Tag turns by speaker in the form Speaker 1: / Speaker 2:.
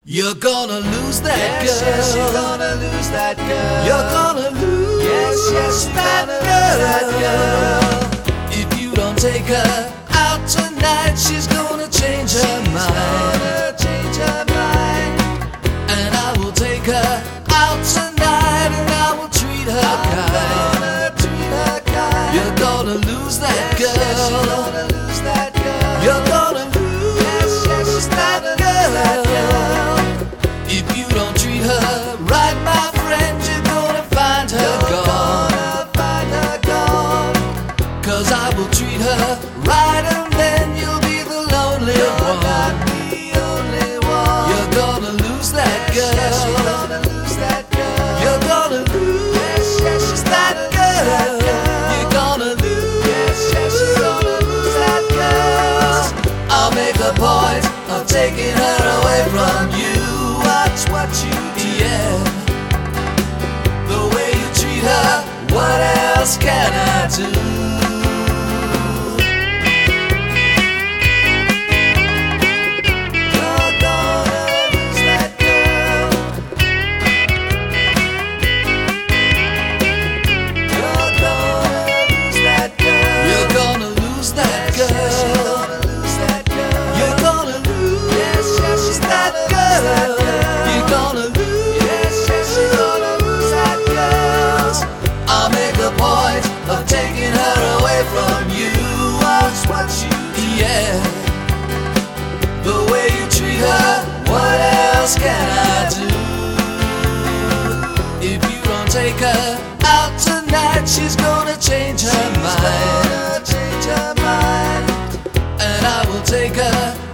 Speaker 1: You're gonna lose that
Speaker 2: Yes,
Speaker 1: girl.
Speaker 2: yes, you're gonna lose that girl.
Speaker 1: You're gonna lose
Speaker 2: Yes, yes, you're
Speaker 1: that
Speaker 2: gonna lose that
Speaker 1: girl. If you don't take her out tonight, she's gonna change her mind.
Speaker 2: Gonna change her mind.
Speaker 1: And I will take her out tonight, and I will treat her kind.
Speaker 2: Gonna treat her kind.
Speaker 1: You're gonna lose that
Speaker 2: Yes, yes, you're
Speaker 1: girl.
Speaker 2: gonna lose that girl.
Speaker 1: You're gonna lose
Speaker 2: Yes, yes, she's
Speaker 1: that
Speaker 2: gonna lose that
Speaker 1: girl. If you don't treat her right, my friend, you're gonna find her
Speaker 2: You're
Speaker 1: gone.
Speaker 2: gonna find her gone.
Speaker 1: 'Cause I will treat her right, and then you'll be the lonely
Speaker 2: You're
Speaker 1: one.
Speaker 2: not the only one.
Speaker 1: You're gonna lose that
Speaker 2: Yes, yes, you're
Speaker 1: girl.
Speaker 2: gonna lose that girl.
Speaker 1: You're gonna lose
Speaker 2: Yes, yes, she's
Speaker 1: that
Speaker 2: gonna lose that
Speaker 1: girl.
Speaker 2: girl.
Speaker 1: You're gonna lose.
Speaker 2: Yes, yes, you're gonna lose that girl.
Speaker 1: I'll make a point of taking her away from you.
Speaker 2: Watch what you do.
Speaker 1: Yeah, the way you treat her, what else can I do?
Speaker 2: You're gonna lose that girl. You're gonna lose that girl.
Speaker 1: You're gonna lose that
Speaker 2: Yes, yes, you're
Speaker 1: girl.
Speaker 2: gonna lose that girl.
Speaker 1: You're gonna lose
Speaker 2: Yes, yes, she's
Speaker 1: that
Speaker 2: gonna lose that
Speaker 1: girl.
Speaker 2: girl.
Speaker 1: You're gonna lose.
Speaker 2: Yes, yes, you're gonna lose that girl.
Speaker 1: I'll make a point of taking her away from you.
Speaker 2: Watch what you do.
Speaker 1: Yeah, the way you treat her, what else can I do? If you don't take her out tonight, she's gonna change her mind.
Speaker 2: Gonna change her mind.
Speaker 1: And I will take her